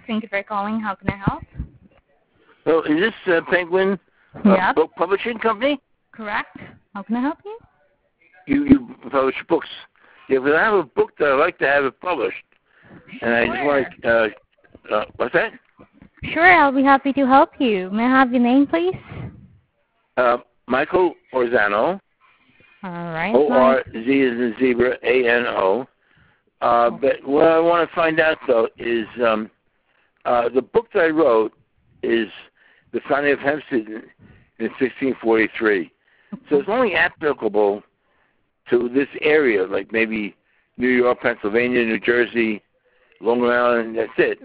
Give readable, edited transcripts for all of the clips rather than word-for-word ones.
Thank you for calling. How can I help? So is this Penguin Yep. Book Publishing Company? Correct. How can I help you? You publish books. Yeah, but I have a book that I'd like to have it published. And I just want to, what's that? Sure, I'll be happy to help you. May I have your name, please? Michael Orzano. All right. O-R-Z is in zebra, A-N-O. But what I want to find out, though, is the book that I wrote is The Founding of Hempstead in 1643. So it's only applicable to this area, like maybe New York, Pennsylvania, New Jersey, Long Island, that's it.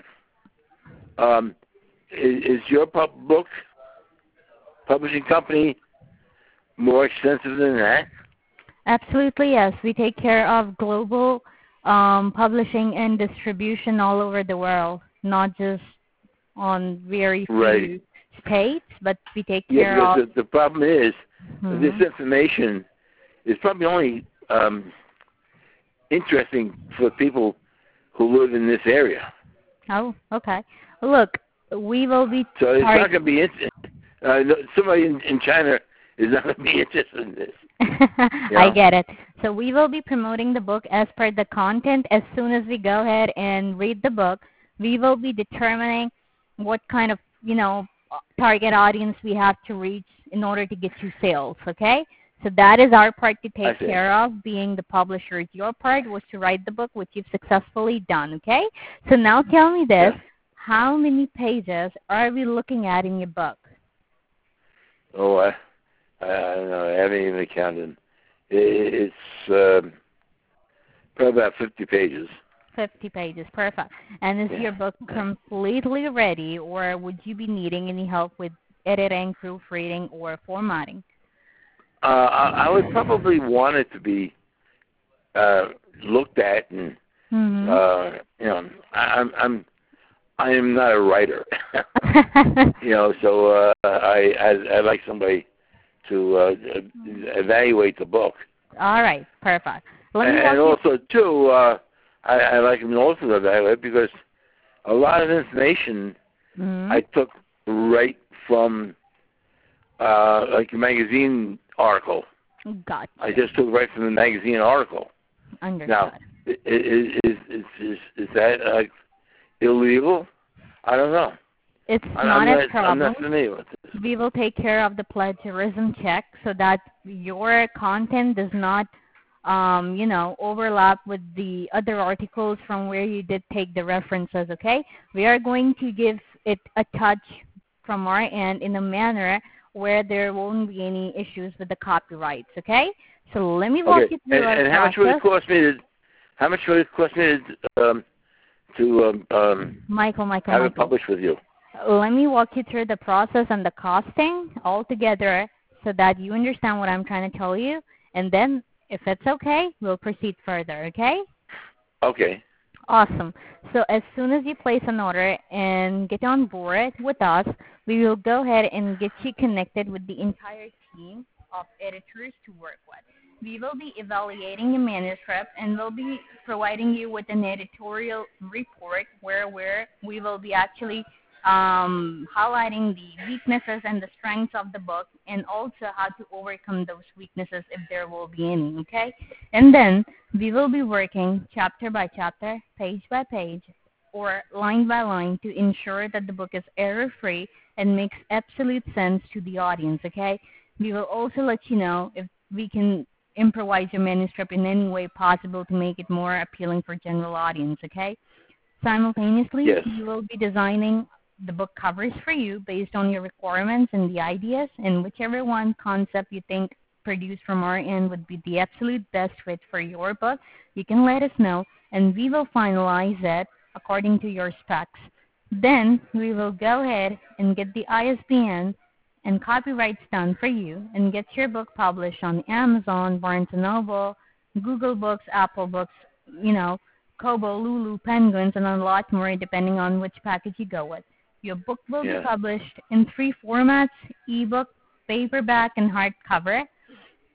Is your book publishing company more extensive than that? Absolutely, yes. We take care of global publishing and distribution all over the world, not just on very few states, but we take care of... The problem is this information is probably only interesting for people who live in this area. Oh, okay. Look, we will be... So it's not going to be somebody in China is not going to be interested in this. I get it. So we will be promoting the book as per the content. As soon as we go ahead and read the book, we will be determining what kind of, target audience we have to reach in order to get you sales, okay? So that is our part to take care of, being the publisher. Your part was to write the book, which you've successfully done, okay? So now tell me this. How many pages are we looking at in your book? Oh, I don't know. I haven't even counted. It's probably about 50 pages. 50 pages. Perfect. And is your book completely ready, or would you be needing any help with editing, proofreading, or formatting? I would probably want it to be looked at, and I am not a writer, so I like somebody to evaluate the book. All right, perfect. And also, too, I like them also to evaluate because a lot of information I took right from like a magazine article. Gotcha. I just took right from the magazine article. Understood. Now, is that illegal? I don't know. It's not a problem. I'm not familiar with this. We will take care of the plagiarism check so that your content does not, overlap with the other articles from where you did take the references, okay? We are going to give it a touch from our end in a manner where there won't be any issues with the copyrights, okay? So let me walk you through our process. How much would it cost me to Michael, have it published with you? Let me walk you through the process and the costing all together so that you understand what I'm trying to tell you. And then, if it's okay, we'll proceed further, okay? Okay. Awesome. So as soon as you place an order and get on board with us, we will go ahead and get you connected with the entire team of editors to work with. We will be evaluating your manuscript and we'll be providing you with an editorial report where we will be actually highlighting the weaknesses and the strengths of the book and also how to overcome those weaknesses if there will be any, okay? And then we will be working chapter by chapter, page by page, or line by line to ensure that the book is error-free and makes absolute sense to the audience, okay? We will also let you know if we can improvise your manuscript in any way possible to make it more appealing for general audience, okay? Simultaneously, we will be designing the book covers for you based on your requirements and the ideas, and whichever one concept you think produced from our end would be the absolute best fit for your book, you can let us know, and we will finalize it according to your specs. Then we will go ahead and get the ISBN and copyrights done for you and get your book published on Amazon, Barnes & Noble, Google Books, Apple Books, Kobo, Lulu, Penguins, and a lot more depending on which package you go with. Your book will be published in 3 formats, ebook, paperback, and hardcover.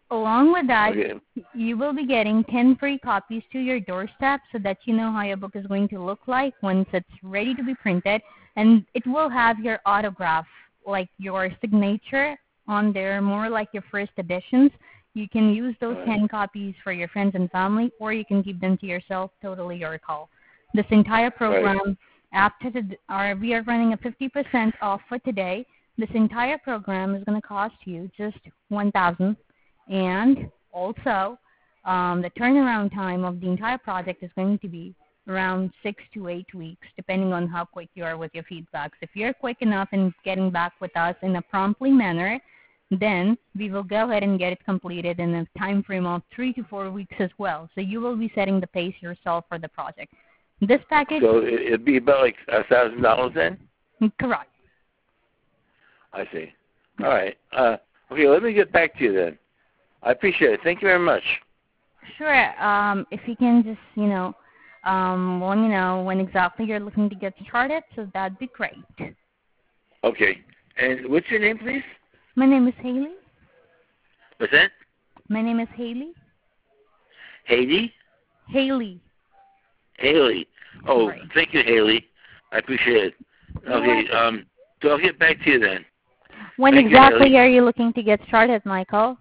Along with that, Okay. you will be getting 10 free copies to your doorstep so that you know how your book is going to look like once it's ready to be printed. And it will have your autograph, like your signature on there, more like your first editions. You can use those All right. 10 copies for your friends and family, or you can keep them to yourself, totally your call. This entire program, we are running a 50% off for today. This entire program is going to cost you just 1,000, and also the turnaround time of the entire project is going to be around 6 to 8 weeks, depending on how quick you are with your feedbacks. If you're quick enough in getting back with us in a promptly manner, then we will go ahead and get it completed in a time frame of 3 to 4 weeks as well. So you will be setting the pace yourself for the project. This package, So it'd be about like $1,000 then? correct. I see. All right. Okay, let me get back to you then. I appreciate it. Thank you very much. Sure. If you can just, let me know when exactly you're looking to get started, so that'd be great. Okay. And what's your name, please? My name is Haley. What's that? My name is Haley. Haiti? Haley. Haley. Oh, Right. thank you, Haley. I appreciate it. You're Okay, welcome. so I'll get back to you then. When Thank you, exactly Haley. are you looking to get started, Michael?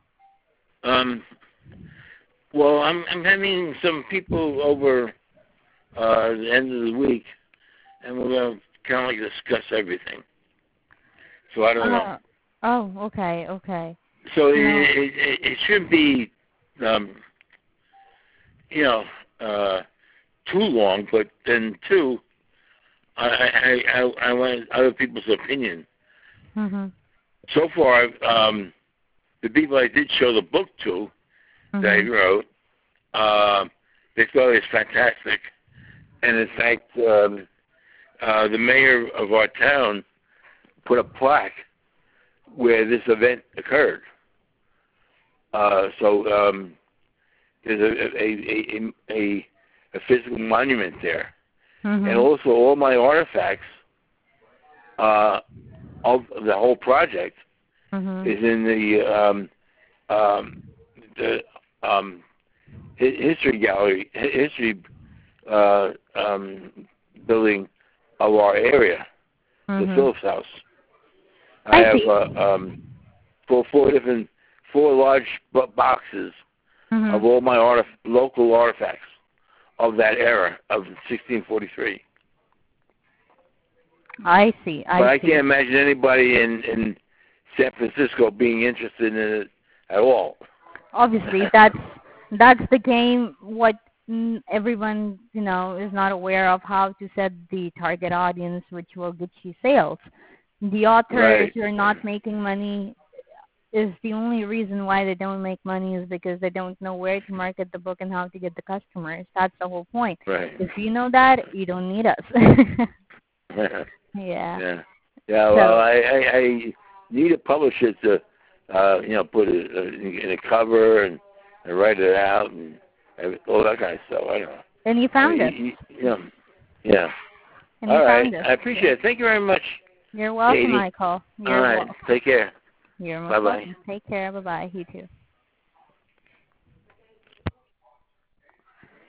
Well, I'm having some people over the end of the week, and we're going to kind of like discuss everything. So I don't know. Okay. So No. it shouldn't be, too long, but then too, I want other people's opinion. Mhm. So far, the people I did show the book to that I Mhm. wrote, they thought it was fantastic. And in fact, the mayor of our town put a plaque where this event occurred. So there's a physical monument there, and Mhm. also all my artifacts of the whole project Mhm. is in the history gallery, history building of our area, the Mhm. Phillips House. I I have see. four large boxes of Mhm. all my local artifacts of that era of 1643. I see. But I I see. can't imagine anybody in San Francisco being interested in it at all. Obviously, that's the game. What everyone is not aware of, how to set the target audience, which will get you sales. The authors Right. who are not making money is the only reason why they don't make money is because they don't know where to market the book and how to get the customers. That's the whole point. Right. If you know that, you don't need us. Yeah. Yeah. Yeah. Well, So I need a publisher to put it in a cover and write it out and all that kind of stuff. I don't know. and you I found us. mean, yeah. And you All right. found us. I appreciate it. Thank you very much, You're welcome, Katie. Michael. All You're right. welcome. Take care. You're most Bye-bye. welcome. Take care. Bye bye. You too.